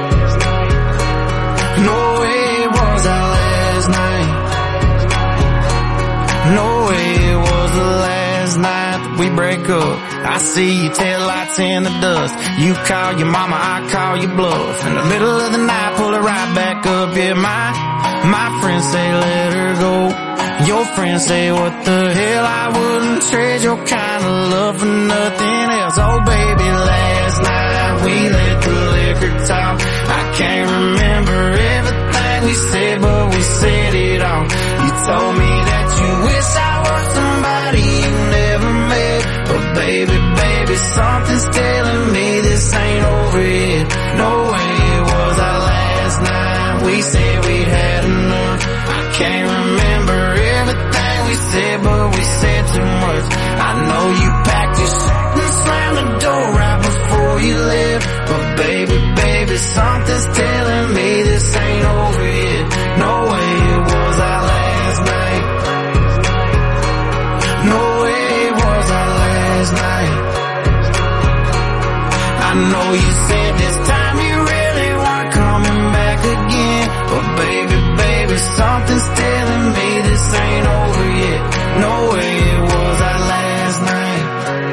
No way it was our last night. No way it was the last night that we break up. I see your taillights in the dust. You call your mama, I call your bluff. In the middle of the night, pull her right back up. Yeah, my friends say let her go. Your friends say what the hell, I wouldn't trade your kind of love for nothing else. Oh baby, last night we let the liquor talk. I can't remember everything we said, but we said it all. You told me that you wish I was somebody you never met. But baby, something's telling me this ain't over yet. No way it was our last night. We said we'd had enough. I can't remember everything we said, but we said too much. I know you packed your shit and slammed the door right before you left. But baby, something's telling me this ain't over yet. No way it was our last night. No way it was our last night. I know you said this time you really weren't coming back again. But baby, something's telling me this ain't over yet. No way it was our last night.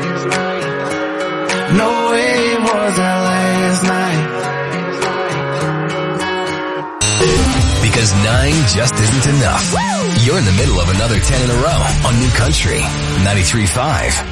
No way it was our last night. Because 9 just isn't enough. You're in the middle of another 10 in a row on New Country 93.5.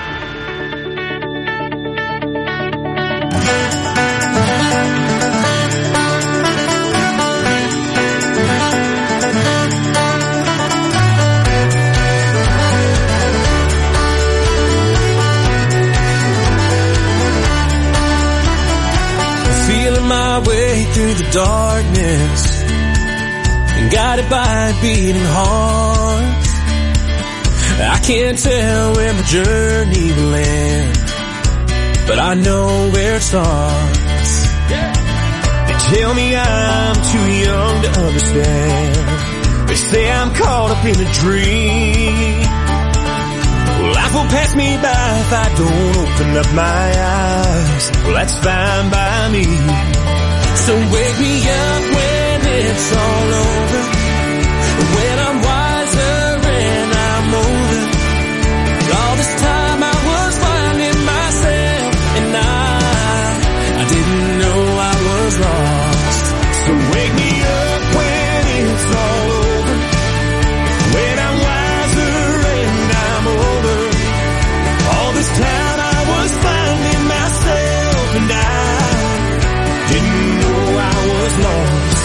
My way through the darkness and guided by a beating heart. I can't tell where my journey will end, but I know where it starts. They tell me I'm too young to understand. They say I'm caught up in a dream. Well, life will pass me by if I don't open up my eyes. Well, that's fine by me. So wake me up when it's all over, when I'm wiser and I'm older. All this time I was finding myself, and I didn't know I was lost. So wake me up when it's all over, when I'm wiser and I'm older. All this time I was finding myself, and I didn't know I was lost.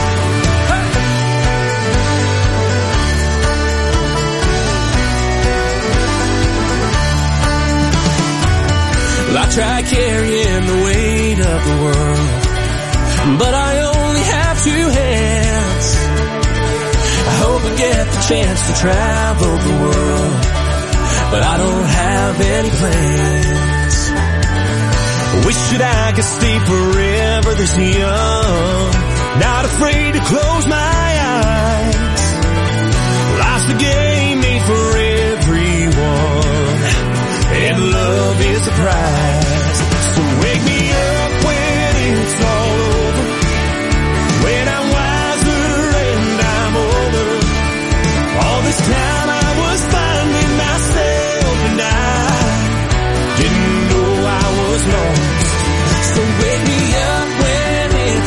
Well, I try carrying the weight of the world, but I only have 2 hands. I hope I get the chance to travel the world, but I don't have any plans. Wish that I could stay forever this young, not afraid to close my eyes. Life's a game made for everyone, and love is the prize. So wake me up when it's all over, when I'm wiser and I'm older. All this time I was finding myself, and I didn't know I was lost. So wake me up when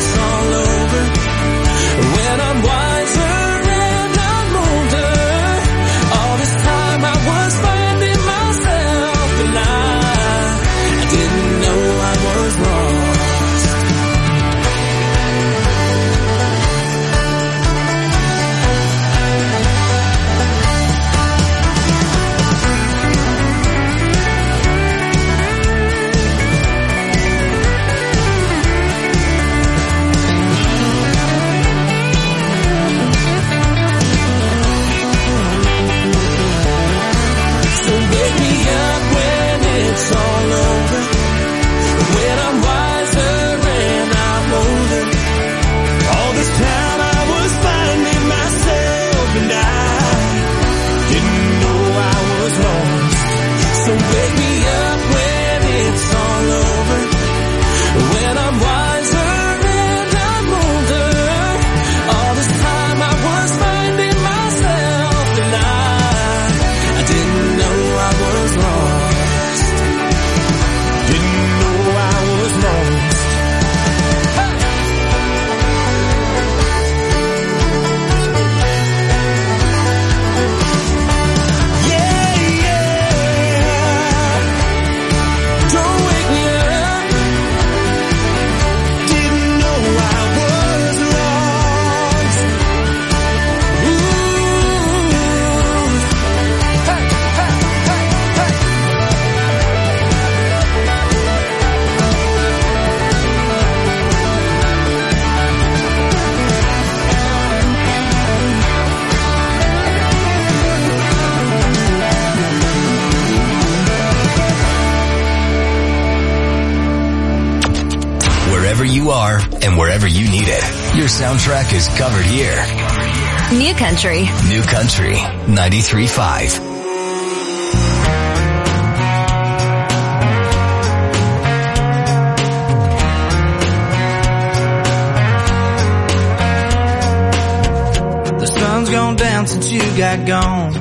and wherever you need it. Your soundtrack is covered here. New Country. New Country 93.5. The sun's gone down since you got gone.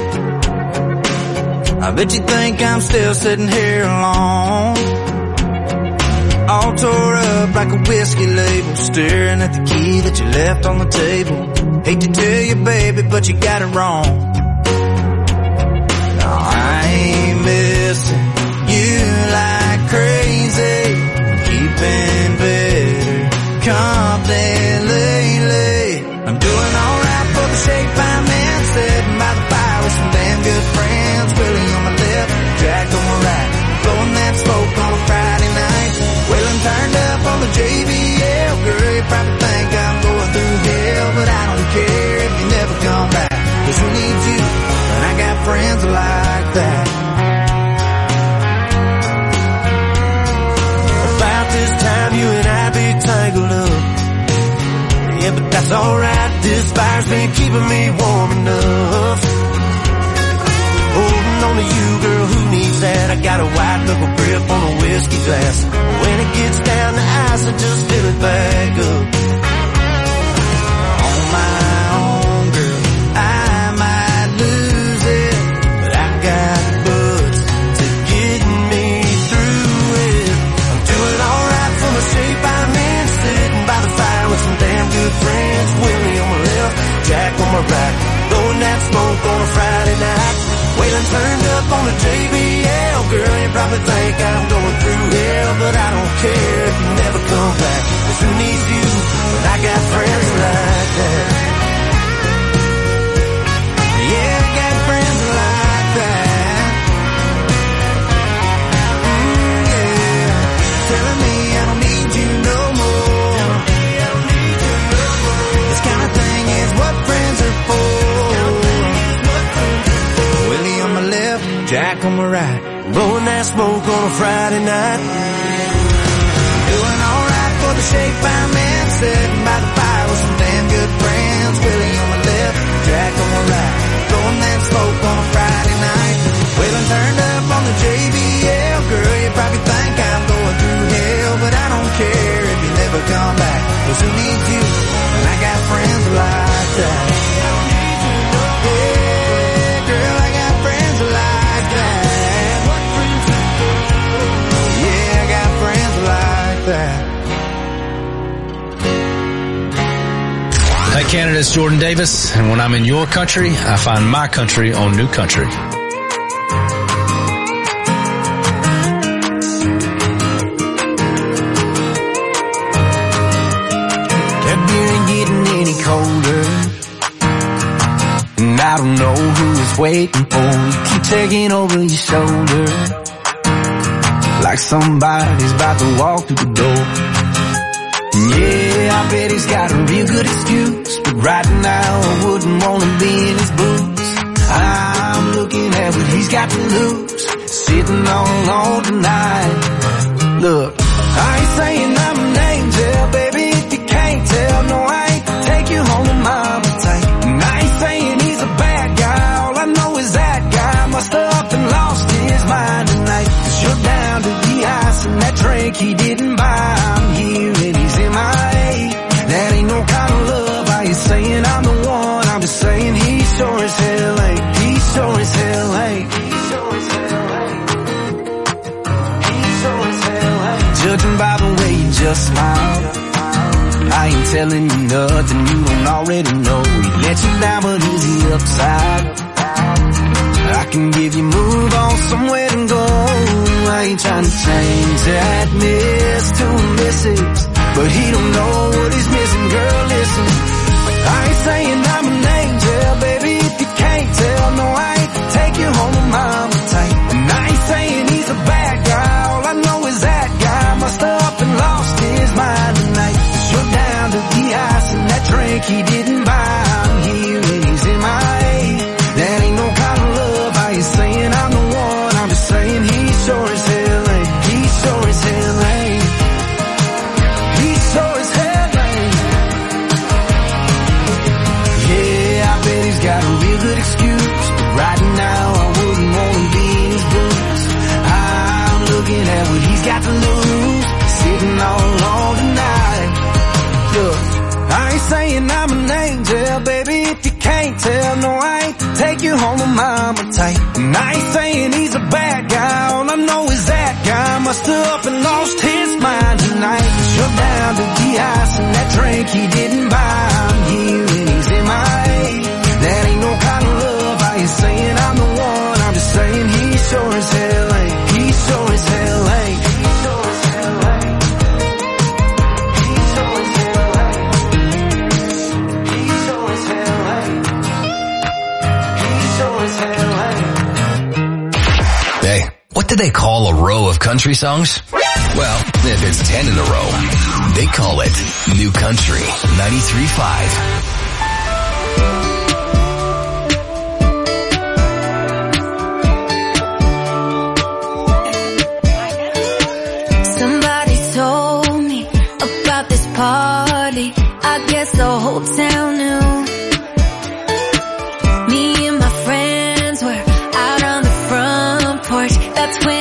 I bet you think I'm still sitting here alone, all tore up like a whiskey label, staring at the key that you left on the table. Hate to tell you, baby, but you got it wrong. No, I ain't missing you like crazy, keeping better company lately. I'm doing alright for the shape I'm in, sitting by the fire with some damn good friends. Willie on my left, Jack on my right, blowing that smoke on a Friday night. Wailing turned up on the JBL, girl, you probably think I'm going through hell, but I don't care if you never come back, 'cause who needs you when I got friends like that? About this time you and I be tangled up, yeah, but that's alright, this fire's been keeping me warm enough. Holding on to you, girl, who needs that? I got a white knuckle grip on a whiskey glass. When it gets down to ice, I just fill it back up. On my own, girl, I might lose it, but I got butts to get me through it. I'm doing alright for the shape I'm in, sitting by the fire with some damn good friends. Willie on my left, Jack on my right, blowing that smoke on a Friday night. Wailing turned up on the JBL, girl, you probably think I'm going through hell, but I don't care if you never come back, 'cause who needs you when I got friends like that? Yeah, I got friends like that. Yeah, telling me I don't need you no more. This kind of thing is what friends are for. Jack on my right, blowing that smoke on a Friday night. Doing alright for the shape I'm in, sitting by the fire with some damn good friends. Willie on my left, Jack on my right, blowing that smoke on a Friday night. Wailing turned up on the JBL, girl, you probably think I'm going through hell, but I don't care if you never come back, 'cause who needs you when I got friends like that? Yeah, girl, I got friends like that. Yeah, I got friends like that. Hey Canada, it's Jordan Davis, and when I'm in your country, I find my country on New Country. That beer ain't getting any colder, and I don't know who it's waiting for. You keep taking over your shoulder, like somebody's about to walk through the door. Yeah, I bet he's got a real good excuse, but right now I wouldn't want to be in his boots. I'm looking at what he's got to lose, sitting all alone tonight. Look, I ain't saying I'm an angel, baby, if you can't tell. No, I ain't to take you home to mama tight. And I ain't saying he's a bad guy, all I know is that guy must have up and lost his mind tonight. 'Cause you're down to the ice and that drink he didn't buy. I'm here and he's MIA. That ain't no kind of love. Are you saying I'm the one? I'm just saying he sure as hell ain't. He sure as hell ain't. He sure as hell ain't. He sure as hell ain't. Judging by the way you just smiled, I ain't telling you nothing you don't already know. He let you down, but is he upside? I can give you move on somewhere to go. I ain't trying to change that miss to a missus, but he don't know what he's missing, girl, listen. I ain't saying I'm an angel, baby, if you can't tell. No, I ain't to take you home to mama tight. And I ain't saying he's a bad guy, all I know is that guy must have up and lost his mind tonight. 'Cause you're down to the ice and that drink he didn't buy. I'm here and he's MIA. That ain't no kind of love. Are you saying I'm the one? I'm just saying he sure as hell ain't. He sure as hell ain't. He sure as Look, I ain't saying I'm an angel, baby, if you can't tell. No, I ain't take you home with mama tight. And I ain't saying he's a bad guy, all I know is that guy must have up and lost his mind tonight. 'Cause you're down to the ice and that drink he didn't buy. I'm here and he's in my head. That ain't no kind of love. I ain't saying I'm the one, I'm just saying he sure as hell ain't. He sure as hell ain't. He sure as hell ain't. He sure as hell ain't. He sure as hell ain't. He sure as hell ain't. Hey, what do they call a row of country songs? Well, if it's 10 in a row, they call it New Country 93.5. Somebody told me about this party. I guess the whole town knew. Me and my friends were out on the front porch. That's when